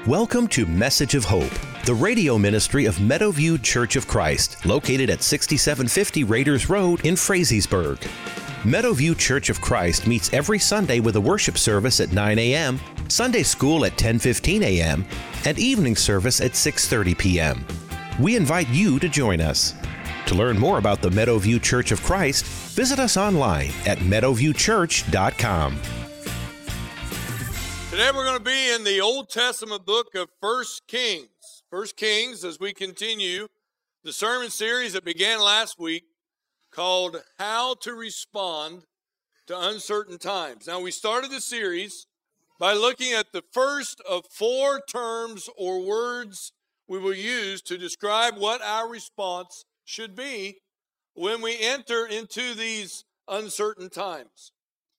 Welcome to Message of Hope, the radio ministry of Meadowview Church of Christ, located at 6750 Raiders Road in Frazeysburg. Meadowview Church of Christ meets every Sunday with a worship service at 9 a.m., Sunday school at 10:15 a.m., and evening service at 6:30 p.m. We invite you to join us. To learn more about the Meadowview Church of Christ, visit us online at meadowviewchurch.com. Today we're going to be in the Old Testament book of 1 Kings. 1 Kings, as we continue the sermon series that began last week called How to Respond to Uncertain Times. Now, we started the series by looking at the first of four terms or words we will use to describe what our response should be when we enter into these uncertain times.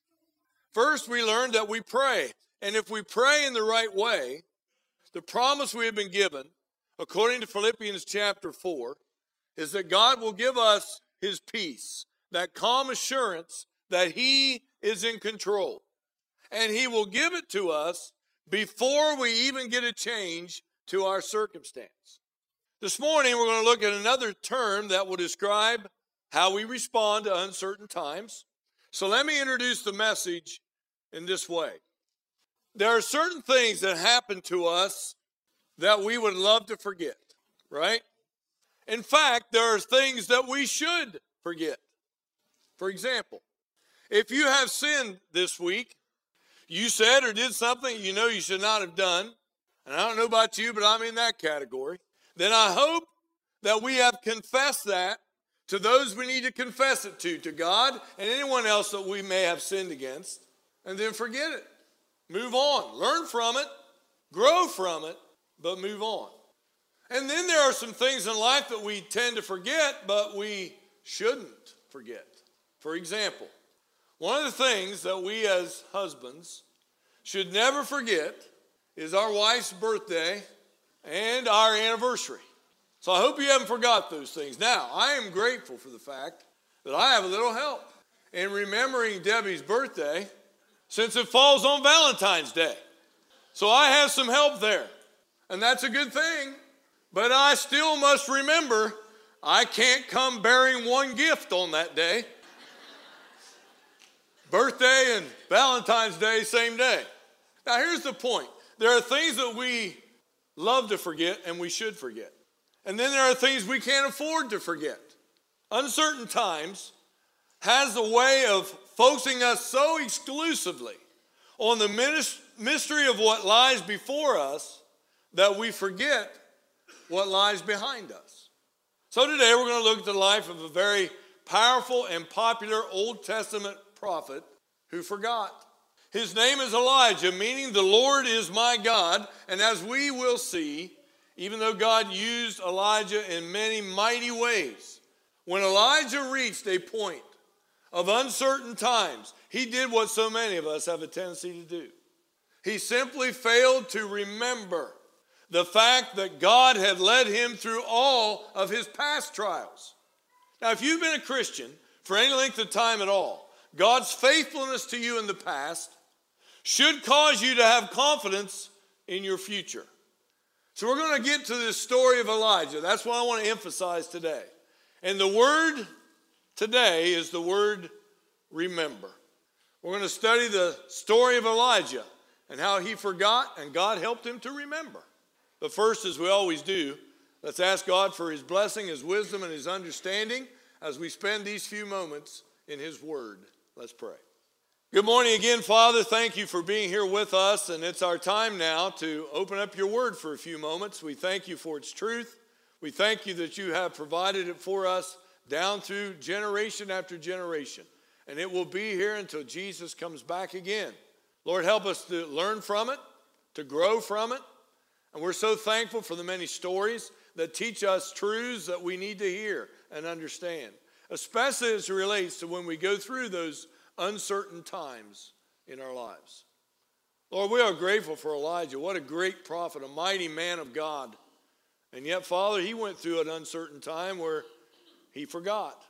First, we learned that we pray. And if we pray in the right way, the promise we have been given, according to Philippians chapter 4, is that God will give us his peace, that calm assurance that he is in control. And he will give it to us before we even get a change to our circumstance. This morning, we're going to look at another term that will describe how we respond to uncertain times. So let me introduce the message in this way. There are certain things that happen to us that we would love to forget, right? In fact, there are things that we should forget. For example, if you have sinned this week, you said or did something you know you should not have done, and I don't know about you, but I'm in that category, then I hope that we have confessed that to those we need to confess it to God and anyone else that we may have sinned against, and then forget it. Move on. Learn from it. Grow from it, but move on. And then there are some things in life that we tend to forget, but we shouldn't forget. For example, one of the things that we as husbands should never forget is our wife's birthday and our anniversary. So I hope you haven't forgot those things. Now, I am grateful for the fact that I have a little help in remembering Debbie's birthday, since it falls on Valentine's Day. So I have some help there, and that's a good thing. But I still must remember I can't come bearing one gift on that day. Birthday and Valentine's Day, same day. Now here's the point. There are things that we love to forget and we should forget. And then there are things we can't afford to forget. Uncertain times has a way of focusing us so exclusively on the mystery of what lies before us that we forget what lies behind us. So today we're going to look at the life of a very powerful and popular Old Testament prophet who forgot. His name is Elijah, meaning the Lord is my God. And as we will see, even though God used Elijah in many mighty ways, when Elijah reached a point of uncertain times, he did what so many of us have a tendency to do. He simply failed to remember the fact that God had led him through all of his past trials. Now, if you've been a Christian for any length of time at all, God's faithfulness to you in the past should cause you to have confidence in your future. So we're going to get to this story of Elijah. That's what I want to emphasize today. And the word today is the word remember. We're going to study the story of Elijah and how he forgot and God helped him to remember. But first, as we always do, let's ask God for his blessing, his wisdom, and his understanding as we spend these few moments in his word. Let's pray. Good morning again, Father. Thank you for being here with us, and it's our time now to open up your word for a few moments. We thank you for its truth. We thank you that you have provided it for us down through generation after generation. And it will be here until Jesus comes back again. Lord, help us to learn from it, to grow from it. And we're so thankful for the many stories that teach us truths that we need to hear and understand, especially as it relates to when we go through those uncertain times in our lives. Lord, we are grateful for Elijah. What a great prophet, a mighty man of God. And yet, Father, he went through an uncertain time where he forgot.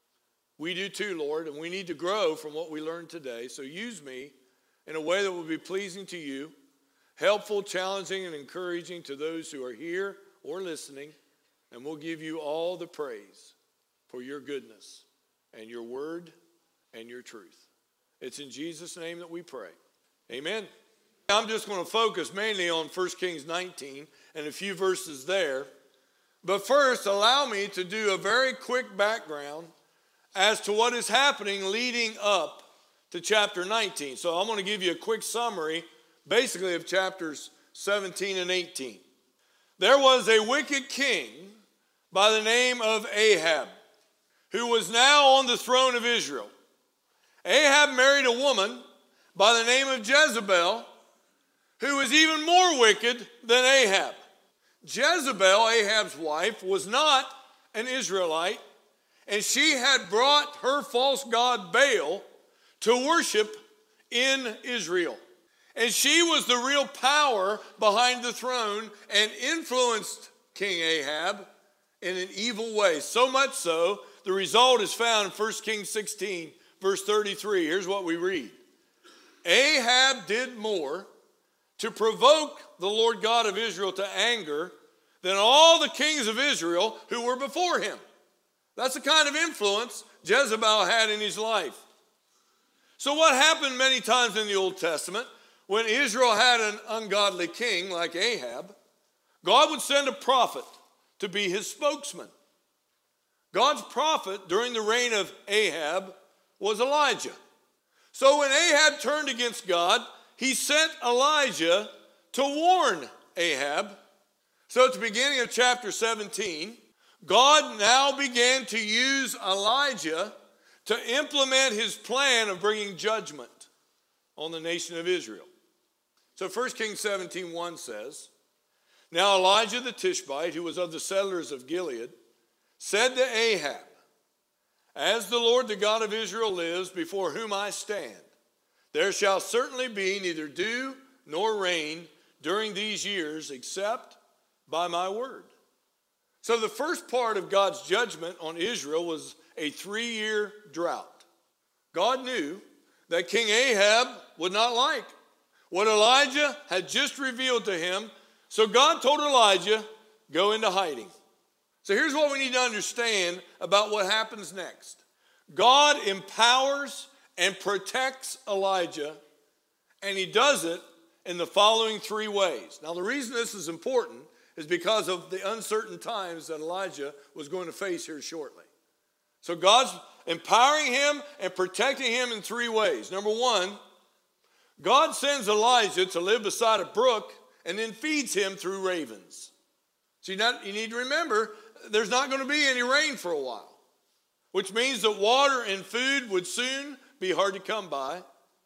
We do too, Lord, and we need to grow from what we learned today. So use me in a way that will be pleasing to you. helpful, challenging, and encouraging to those who are here or listening. And we'll give you all the praise for your goodness and your word and your truth. It's in Jesus' name that we pray. Amen. I'm just going to focus mainly on 1 Kings 19 and a few verses there. But first, allow me to do a very quick background as to what is happening leading up to chapter 19. So I'm going to give you a quick summary, basically, of chapters 17 and 18. There was a wicked king by the name of Ahab, who was now on the throne of Israel. Ahab married a woman by the name of Jezebel, who was even more wicked than Ahab. Jezebel, Ahab's wife, was not an Israelite, and she had brought her false god Baal to worship in Israel. And she was the real power behind the throne and influenced King Ahab in an evil way. So much so, the result is found in 1 Kings 16, verse 33. Here's what we read. Ahab did more to provoke the Lord God of Israel to anger than all the kings of Israel who were before him. That's the kind of influence Jezebel had in his life. So what happened many times in the Old Testament, when Israel had an ungodly king like Ahab, God would send a prophet to be his spokesman. God's prophet during the reign of Ahab was Elijah. So when Ahab turned against God, he sent Elijah to warn Ahab. So at the beginning of chapter 17, God now began to use Elijah to implement his plan of bringing judgment on the nation of Israel. So 1 Kings 17:1 says, Now Elijah the Tishbite, who was of the settlers of Gilead, said to Ahab, As the Lord the God of Israel lives, before whom I stand, there shall certainly be neither dew nor rain during these years except by my word. So the first part of God's judgment on Israel was a 3-year drought. God knew that King Ahab would not like what Elijah had just revealed to him. So God told Elijah, go into hiding. So here's what we need to understand about what happens next. God empowers and protects Elijah, and he does it in the following 3 ways. Now the reason this is important is because of the uncertain times that Elijah was going to face here shortly. So God's empowering him and protecting him in 3 ways. Number 1, God sends Elijah to live beside a brook and then feeds him through ravens. So you need to remember, there's not going to be any rain for a while, which means that water and food would soon be hard to come by.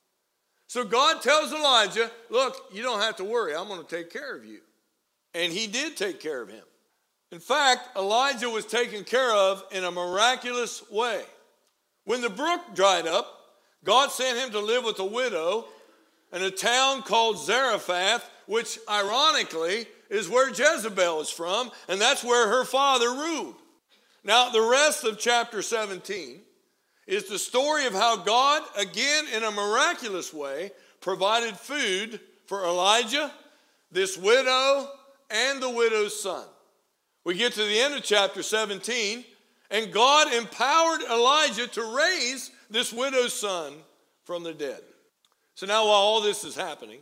So God tells Elijah, look, you don't have to worry, I'm going to take care of you. And he did take care of him. In fact, Elijah was taken care of in a miraculous way. When the brook dried up, God sent him to live with a widow in a town called Zarephath, which ironically is where Jezebel is from, and that's where her father ruled. Now, the rest of chapter 17 is the story of how God, again in a miraculous way, provided food for Elijah, this widow, and the widow's son. We get to the end of chapter 17, and God empowered Elijah to raise this widow's son from the dead. So now while all this is happening,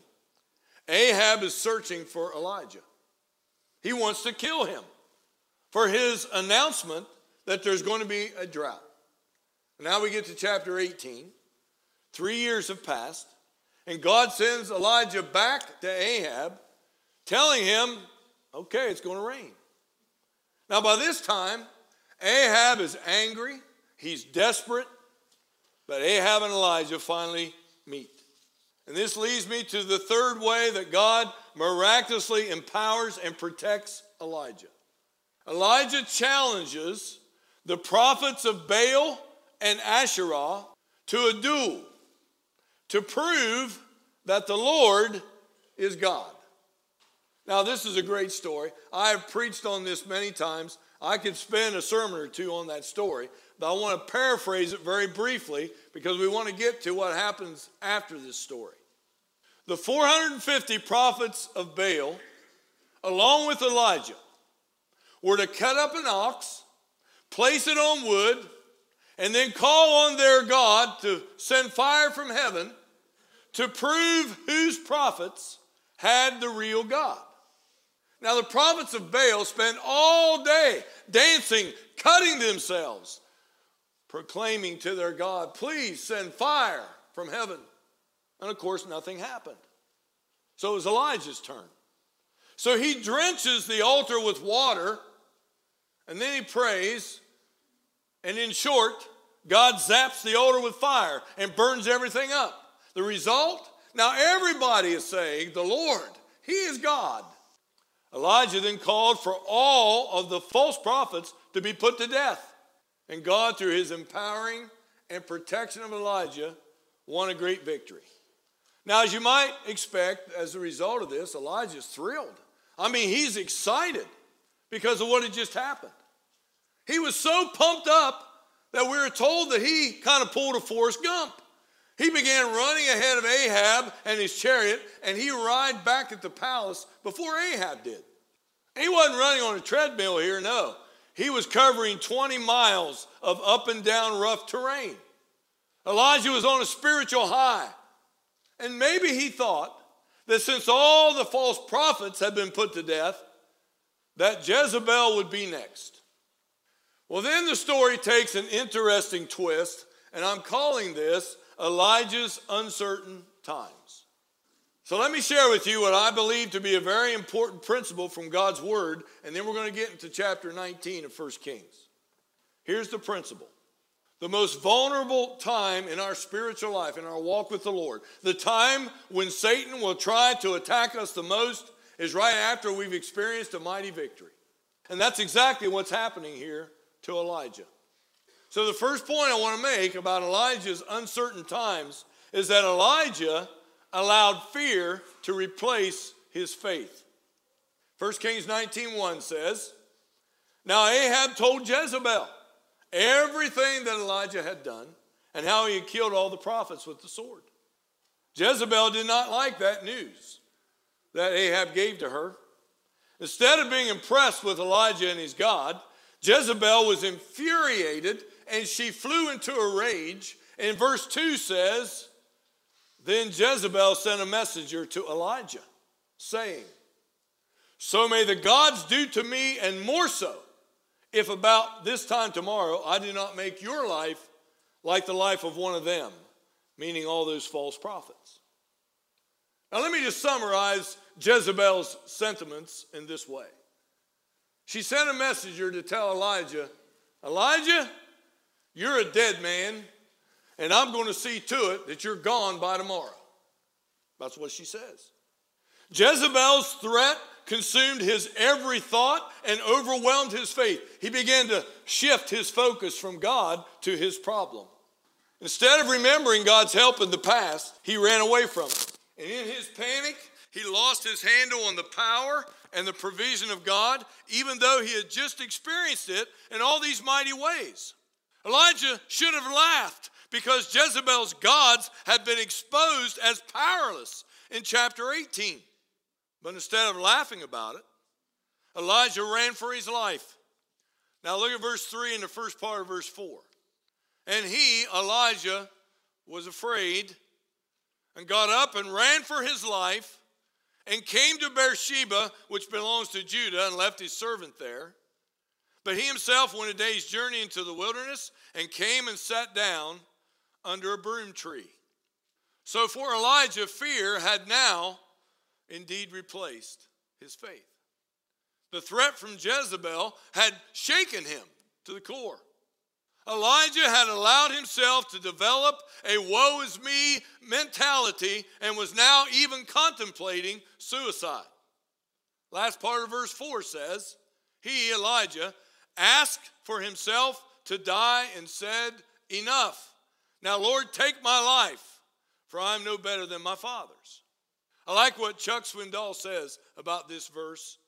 Ahab is searching for Elijah. He wants to kill him for his announcement that there's going to be a drought. Now we get to chapter 18. 3 years have passed, and God sends Elijah back to Ahab, telling him, okay, it's going to rain. Now by this time, Ahab is angry, he's desperate, but Ahab and Elijah finally meet. And this leads me to the 3rd way that God miraculously empowers and protects Elijah. Elijah challenges the prophets of Baal and Asherah to a duel to prove that the Lord is God. Now, this is a great story. I have preached on this many times. I could spend a sermon or 2 on that story, but I want to paraphrase it very briefly because we want to get to what happens after this story. The 450 prophets of Baal, along with Elijah, were to cut up an ox, place it on wood, and then call on their God to send fire from heaven to prove whose prophets had the real God. Now the prophets of Baal spent all day dancing, cutting themselves, proclaiming to their God, please send fire from heaven. And of course, nothing happened. So it was Elijah's turn. So he drenches the altar with water, and then he prays, and in short, God zaps the altar with fire and burns everything up. The result? Now everybody is saying, the Lord, He is God. Elijah then called for all of the false prophets to be put to death. And God, through His empowering and protection of Elijah, won a great victory. Now, as you might expect, as a result of this, Elijah's thrilled. I mean, he's excited because of what had just happened. He was so pumped up that we were told that he kind of pulled a Forrest Gump. He began running ahead of Ahab and his chariot, and he arrived back at the palace before Ahab did. He wasn't running on a treadmill here, no. He was covering 20 miles of up and down rough terrain. Elijah was on a spiritual high. And maybe he thought that since all the false prophets had been put to death, that Jezebel would be next. Well, then the story takes an interesting twist, and I'm calling this Elijah's uncertain times. So let me share with you what I believe to be a very important principle from God's word, and then we're going to get into chapter 19 of 1 Kings. Here's the principle. The most vulnerable time in our spiritual life, in our walk with the Lord, the time when Satan will try to attack us the most is right after we've experienced a mighty victory. And that's exactly what's happening here to Elijah. So the first point I want to make about Elijah's uncertain times is that Elijah allowed fear to replace his faith. 1 Kings 19:1 says, Now Ahab told Jezebel everything that Elijah had done and how he had killed all the prophets with the sword. Jezebel did not like that news that Ahab gave to her. Instead of being impressed with Elijah and his God, Jezebel was infuriated and she flew into a rage. And verse 2 says, Then Jezebel sent a messenger to Elijah, saying, So may the gods do to me, and more so, if about this time tomorrow I do not make your life like the life of one of them, meaning all those false prophets. Now let me just summarize Jezebel's sentiments in this way. She sent a messenger to tell Elijah, Elijah, you're a dead man, and I'm going to see to it that you're gone by tomorrow. That's what she says. Jezebel's threat consumed his every thought and overwhelmed his faith. He began to shift his focus from God to his problem. Instead of remembering God's help in the past, he ran away from it. And in his panic, he lost his handle on the power and the provision of God, even though he had just experienced it in all these mighty ways. Elijah should have laughed because Jezebel's gods had been exposed as powerless in chapter 18. But instead of laughing about it, Elijah ran for his life. Now look at verse 3 and the first part of verse 4. And he, Elijah, was afraid and got up and ran for his life and came to Beersheba, which belongs to Judah, and left his servant there. But he himself went a day's journey into the wilderness and came and sat down under a broom tree. So for Elijah, fear had now indeed replaced his faith. The threat from Jezebel had shaken him to the core. Elijah had allowed himself to develop a woe is me mentality and was now even contemplating suicide. Last part of verse 4 says, He, Elijah, asked for himself to die and said, Enough. Now, Lord, take my life, for I am no better than my fathers. I like what Chuck Swindoll says about this verse.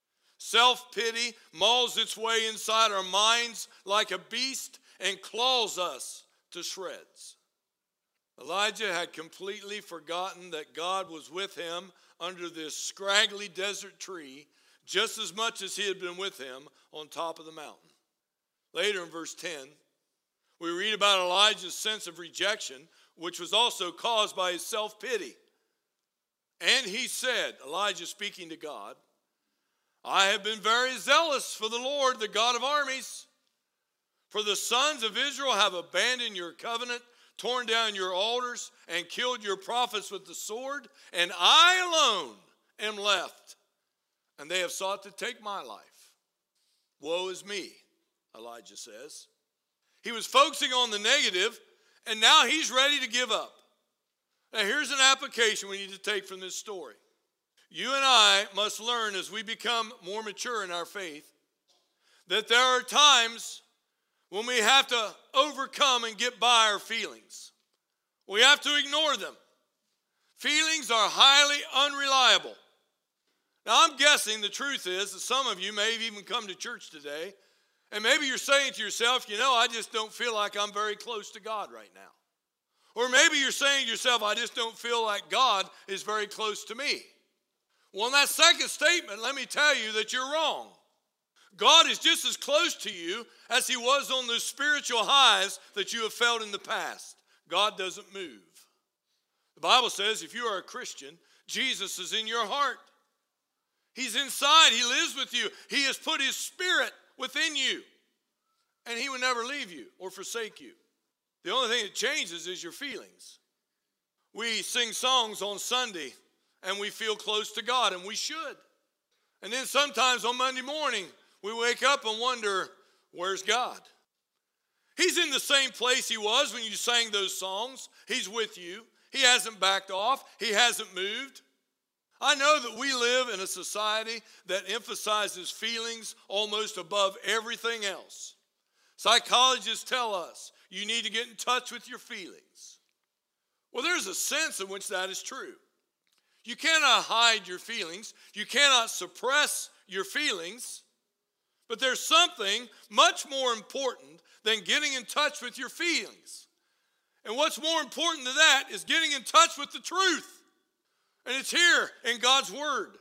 Self-pity mauls its way inside our minds like a beast and claws us to shreds. Elijah had completely forgotten that God was with him under this scraggly desert tree just as much as he had been with him on top of the mountain. Later in verse 10, we read about Elijah's sense of rejection, which was also caused by his self-pity. And he said, Elijah speaking to God, I have been very zealous for the Lord, the God of armies. For the sons of Israel have abandoned your covenant, torn down your altars, and killed your prophets with the sword, and I alone am left, and they have sought to take my life. Woe is me, Elijah says. He was focusing on the negative, and now he's ready to give up. Now here's an application we need to take from this story. You and I must learn as we become more mature in our faith that there are times when we have to overcome and get by our feelings. We have to ignore them. Feelings are highly unreliable. Now I'm guessing the truth is that some of you may have even come to church today, and maybe you're saying to yourself, I just don't feel like I'm very close to God right now. Or maybe you're saying to yourself, I just don't feel like God is very close to me. Well, in that second statement, let me tell you that you're wrong. God is just as close to you as he was on those spiritual highs that you have felt in the past. God doesn't move. The Bible says if you are a Christian, Jesus is in your heart. He's inside. He lives with you. He has put his spirit within you. And he will never leave you or forsake you. The only thing that changes is your feelings. We sing songs on Sunday and we feel close to God, and we should. And then sometimes on Monday morning, we wake up and wonder, where's God? He's in the same place he was when you sang those songs. He's with you. He hasn't backed off. He hasn't moved. I know that we live in a society that emphasizes feelings almost above everything else. Psychologists tell us you need to get in touch with your feelings. Well, there's a sense in which that is true. You cannot hide your feelings. You cannot suppress your feelings. But there's something much more important than getting in touch with your feelings. And what's more important than that is getting in touch with the truth. And it's here in God's Word.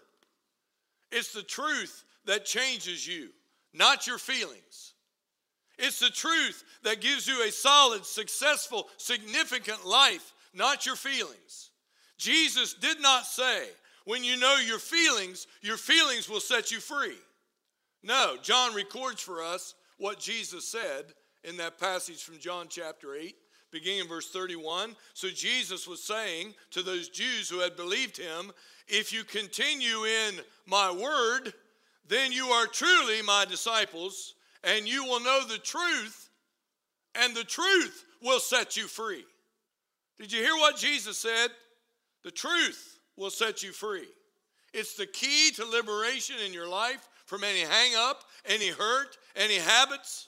It's the truth that changes you, not your feelings. It's the truth that gives you a solid, successful, significant life, not your feelings. Jesus did not say, when you know your feelings will set you free. No, John records for us what Jesus said in that passage from John chapter 8, beginning in verse 31. So Jesus was saying to those Jews who had believed him, if you continue in my word, then you are truly my disciples, and you will know the truth, and the truth will set you free. Did you hear what Jesus said? The truth will set you free. It's the key to liberation in your life from any hang-up, any hurt, any habits,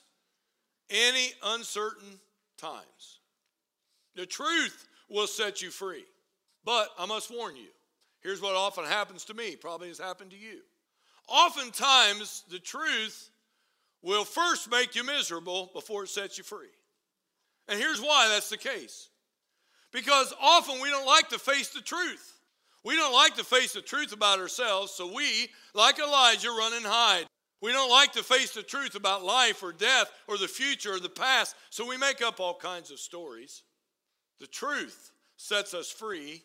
any uncertain times. The truth will set you free. But I must warn you, here's what often happens to me, probably has happened to you. Oftentimes, the truth will first make you miserable before it sets you free. And here's why that's the case. Because often we don't like to face the truth. We don't like to face the truth about ourselves, so we, like Elijah, run and hide. We don't like to face the truth about life or death or the future or the past, so we make up all kinds of stories. The truth sets us free,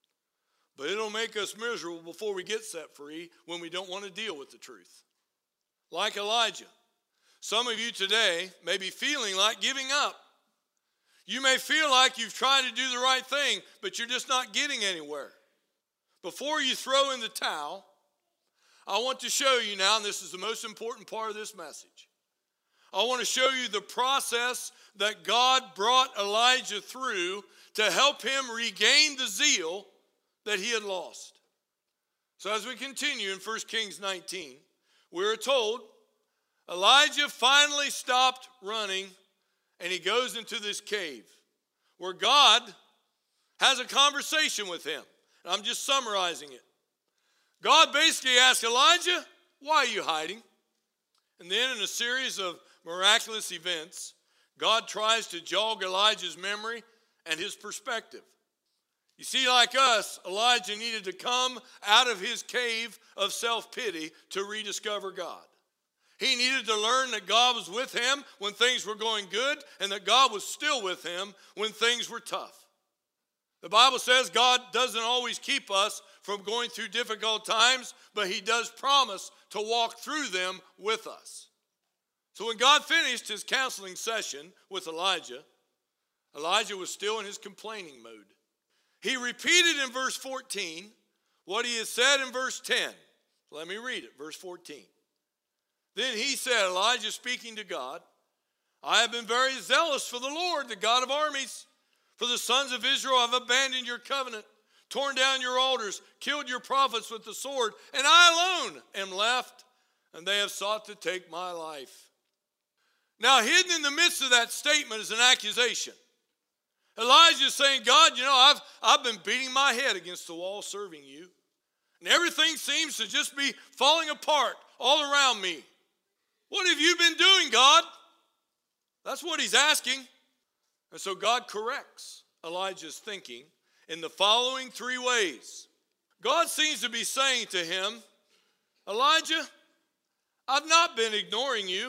but it'll make us miserable before we get set free when we don't want to deal with the truth. Like Elijah, some of you today may be feeling like giving up. You may feel like you've tried to do the right thing, but you're just not getting anywhere. Before you throw in the towel, I want to show you now, and this is the most important part of this message. I want to show you the process that God brought Elijah through to help him regain the zeal that he had lost. So as we continue in 1 Kings 19, we're told Elijah finally stopped running and he goes into this cave where God has a conversation with him. And I'm just summarizing it. God basically asked Elijah, why are you hiding? And then in a series of miraculous events, God tries to jog Elijah's memory and his perspective. You see, like us, Elijah needed to come out of his cave of self-pity to rediscover God. He needed to learn that God was with him when things were going good and that God was still with him when things were tough. The Bible says God doesn't always keep us from going through difficult times, but he does promise to walk through them with us. So when God finished his counseling session with Elijah, Elijah was still in his complaining mode. He repeated in verse 14 what he had said in verse 10. Let me read it, verse 14. Then he said, Elijah speaking to God, I have been very zealous for the Lord, the God of armies. For the sons of Israel have abandoned your covenant, torn down your altars, killed your prophets with the sword, and I alone am left, and they have sought to take my life. Now, hidden in the midst of that statement is an accusation. Elijah is saying, God, I've been beating my head against the wall serving you, and everything seems to just be falling apart all around me. What have you been doing, God? That's what he's asking. And so God corrects Elijah's thinking in the following three ways. God seems to be saying to him, Elijah, I've not been ignoring you.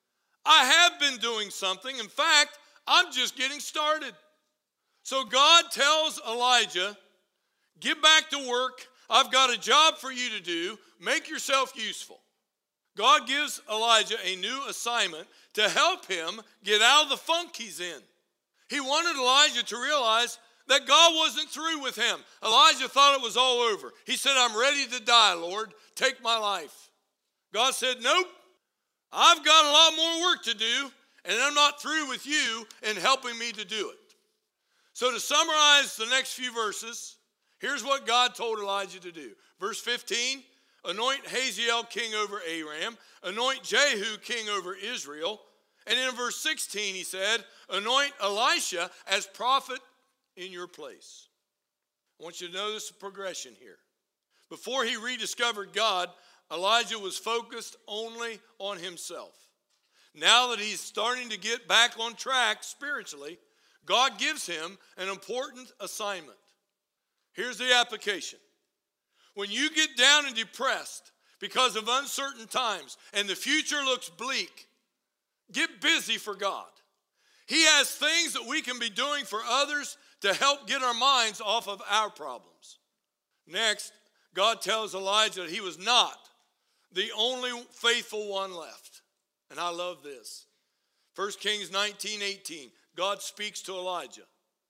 I have been doing something. In fact, I'm just getting started. So God tells Elijah, get back to work. I've got a job for you to do. Make yourself useful. God gives Elijah a new assignment to help him get out of the funk he's in. He wanted Elijah to realize that God wasn't through with him. Elijah thought it was all over. He said, I'm ready to die, Lord. Take my life. God said, nope. I've got a lot more work to do, and I'm not through with you in helping me to do it. So to summarize the next few verses, here's what God told Elijah to do. Verse 15, anoint Hazael king over Aram, anoint Jehu king over Israel. And in verse 16 he said, anoint Elisha as prophet in your place. I want you to notice the progression here. Before he rediscovered God, Elijah was focused only on himself. Now that he's starting to get back on track spiritually, God gives him an important assignment. Here's the application. When you get down and depressed because of uncertain times and the future looks bleak, get busy for God. He has things that we can be doing for others to help get our minds off of our problems. Next, God tells Elijah that he was not the only faithful one left. And I love this. 1 Kings 19:18, God speaks to Elijah.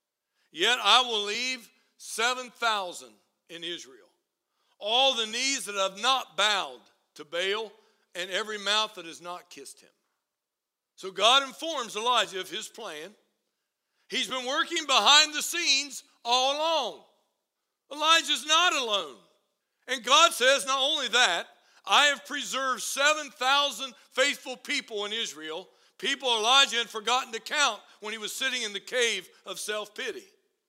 Yet I will leave 7,000 in Israel, all the knees that have not bowed to Baal and every mouth that has not kissed him. So God informs Elijah of his plan. He's been working behind the scenes all along. Elijah's not alone. And God says, not only that, I have preserved 7,000 faithful people in Israel, people Elijah had forgotten to count when he was sitting in the cave of self-pity.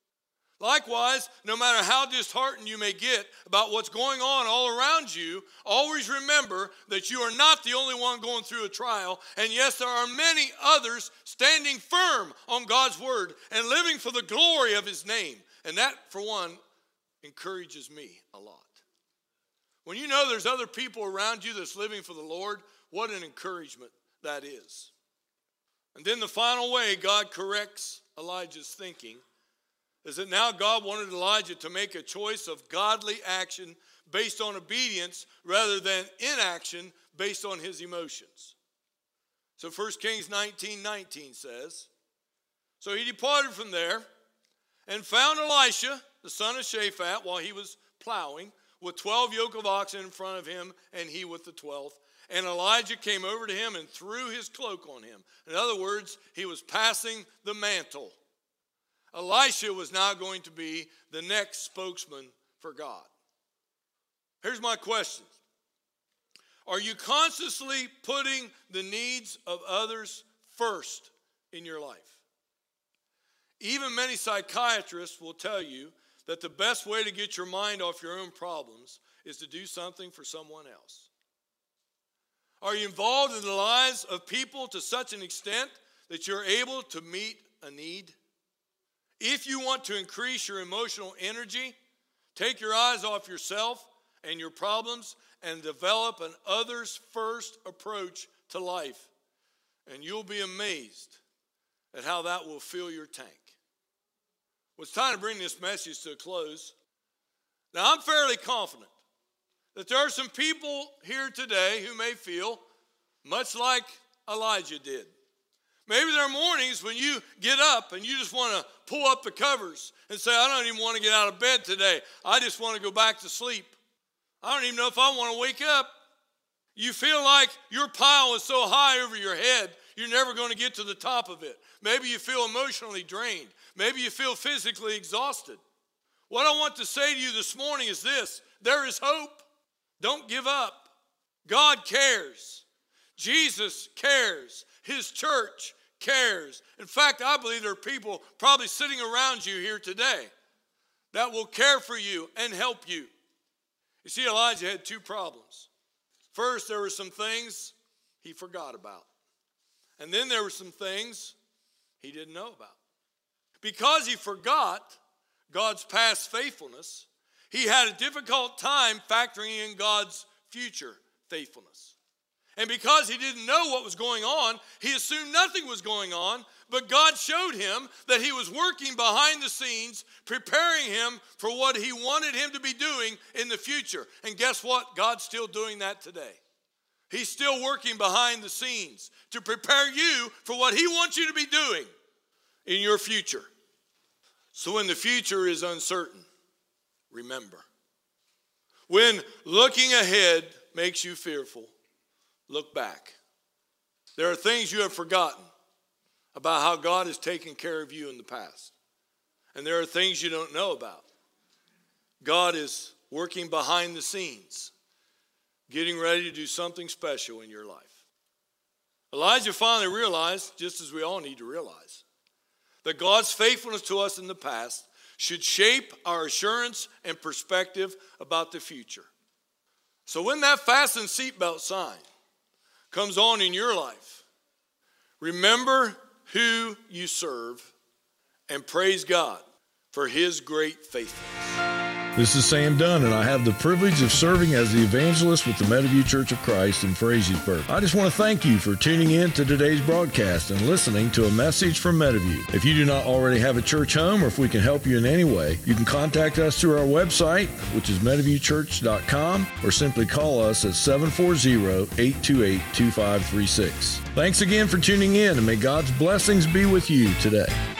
Likewise, no matter how disheartened you may get about what's going on all around you, always remember that you are not the only one going through a trial. And yes, there are many others standing firm on God's word and living for the glory of his name. And that, for one, encourages me a lot. When you know there's other people around you that's living for the Lord, what an encouragement that is. And then the final way God corrects Elijah's thinking is that now God wanted Elijah to make a choice of godly action based on obedience rather than inaction based on his emotions. So 1 Kings 19:19 says, so he departed from there and found Elisha, the son of Shaphat, while he was plowing, with 12 yoke of oxen in front of him, and he with the 12th. And Elijah came over to him and threw his cloak on him. In other words, he was passing the mantle. Elisha was now going to be the next spokesman for God. Here's my question. Are you consciously putting the needs of others first in your life? Even many psychiatrists will tell you that the best way to get your mind off your own problems is to do something for someone else. Are you involved in the lives of people to such an extent that you're able to meet a need? If you want to increase your emotional energy, take your eyes off yourself and your problems and develop an others-first approach to life. And you'll be amazed at how that will fill your tank. Well, it's time to bring this message to a close. Now, I'm fairly confident that there are some people here today who may feel much like Elijah did. Maybe there are mornings when you get up and you just want to pull up the covers and say, I don't even want to get out of bed today. I just want to go back to sleep. I don't even know if I want to wake up. You feel like your pile is so high over your head, you're never going to get to the top of it. Maybe you feel emotionally drained. Maybe you feel physically exhausted. What I want to say to you this morning is this: there is hope. Don't give up. God cares. Jesus cares. His church cares. In fact, I believe there are people probably sitting around you here today that will care for you and help you. You see, Elijah had two problems. First, there were some things he forgot about. And then there were some things he didn't know about. Because he forgot God's past faithfulness, he had a difficult time factoring in God's future faithfulness. And because he didn't know what was going on, he assumed nothing was going on, but God showed him that he was working behind the scenes, preparing him for what he wanted him to be doing in the future. And guess what? God's still doing that today. He's still working behind the scenes to prepare you for what he wants you to be doing in your future. So when the future is uncertain, remember. When looking ahead makes you fearful, look back. There are things you have forgotten about how God has taken care of you in the past. And there are things you don't know about. God is working behind the scenes, getting ready to do something special in your life. Elijah finally realized, just as we all need to realize, that God's faithfulness to us in the past should shape our assurance and perspective about the future. So when that fasten seatbelt sign comes on in your life, remember who you serve and praise God for his great faithfulness. This is Sam Dunn, and I have the privilege of serving as the evangelist with the Meadowview Church of Christ in Frazeysburg. I just want to thank you for tuning in to today's broadcast and listening to a message from Meadowview. If you do not already have a church home, or if we can help you in any way, you can contact us through our website, which is meadowviewchurch.com, or simply call us at 740-828-2536. Thanks again for tuning in, and may God's blessings be with you today.